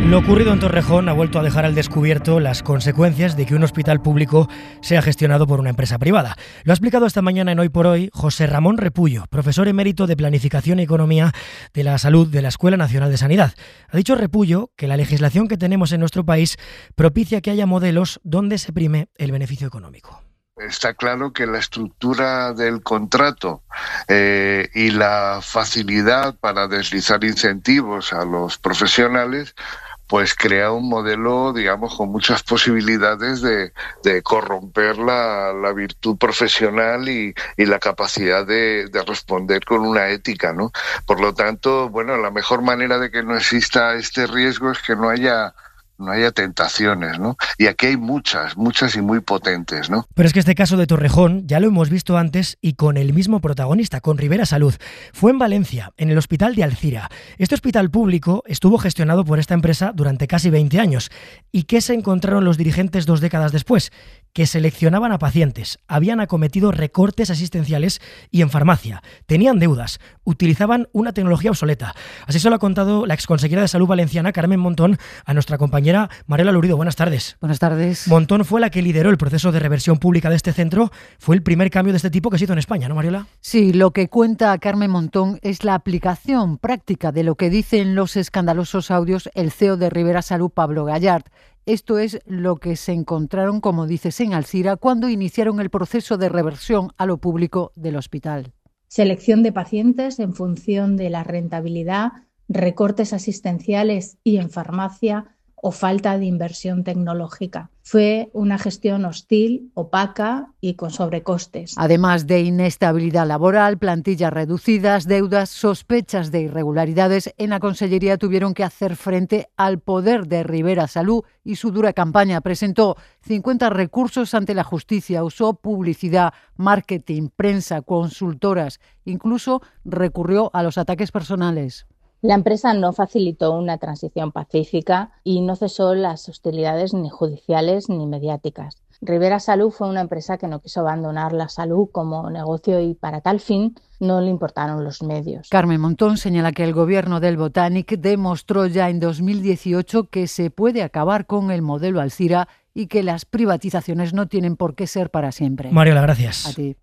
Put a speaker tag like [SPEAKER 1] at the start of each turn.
[SPEAKER 1] Lo ocurrido en Torrejón ha vuelto a dejar al descubierto las consecuencias de que un hospital público sea gestionado por una empresa privada. Lo ha explicado esta mañana en Hoy por Hoy José Ramón Repullo, profesor emérito de Planificación y Economía de la Salud de la Escuela Nacional de Sanidad. Ha dicho Repullo que la legislación que tenemos en nuestro país propicia que haya modelos donde se prime el beneficio económico.
[SPEAKER 2] Está claro que la estructura del contrato y la facilidad para deslizar incentivos a los profesionales pues crea un modelo, digamos, con muchas posibilidades de corromper la virtud profesional y la capacidad de responder con una ética, ¿no? Por lo tanto, bueno, la mejor manera de que no exista este riesgo es que no haya tentaciones, ¿no? Y aquí hay muchas y muy potentes, ¿no?
[SPEAKER 1] Pero es que este caso de Torrejón ya lo hemos visto antes y con el mismo protagonista, con Ribera Salud. Fue en Valencia, en el hospital de Alzira. Este hospital público estuvo gestionado por esta empresa durante casi 20 años. ¿Y qué se encontraron los dirigentes 2 décadas después? Que seleccionaban a pacientes, habían acometido recortes asistenciales y en farmacia, tenían deudas, utilizaban una tecnología obsoleta. Así se lo ha contado la exconsejera de Salud valenciana, Carmen Montón, a nuestra compañera Mariola Lurido. Buenas tardes.
[SPEAKER 3] Buenas tardes.
[SPEAKER 1] Montón fue la que lideró el proceso de reversión pública de este centro. Fue el primer cambio de este tipo que se hizo en España, ¿no, Mariola?
[SPEAKER 3] Sí, lo que cuenta Carmen Montón es la aplicación práctica de lo que dicen los escandalosos audios el CEO de Ribera Salud, Pablo Gallard. Esto es lo que se encontraron, como dices, en Alzira cuando iniciaron el proceso de reversión a lo público del hospital.
[SPEAKER 4] Selección de pacientes en función de la rentabilidad, recortes asistenciales y en farmacia o falta de inversión tecnológica. Fue una gestión hostil, opaca y con sobrecostes.
[SPEAKER 3] Además de inestabilidad laboral, plantillas reducidas, deudas, sospechas de irregularidades, en la Consellería tuvieron que hacer frente al poder de Ribera Salud y su dura campaña. Presentó 50 recursos ante la justicia, usó publicidad, marketing, prensa, consultoras, incluso recurrió a los ataques personales.
[SPEAKER 4] La empresa no facilitó una transición pacífica y no cesó las hostilidades ni judiciales ni mediáticas. Ribera Salud fue una empresa que no quiso abandonar la salud como negocio y para tal fin no le importaron los medios.
[SPEAKER 3] Carmen Montón señala que el gobierno del Botanic demostró ya en 2018 que se puede acabar con el modelo Alzira y que las privatizaciones no tienen por qué ser para siempre.
[SPEAKER 1] Mariola, gracias.
[SPEAKER 3] A ti.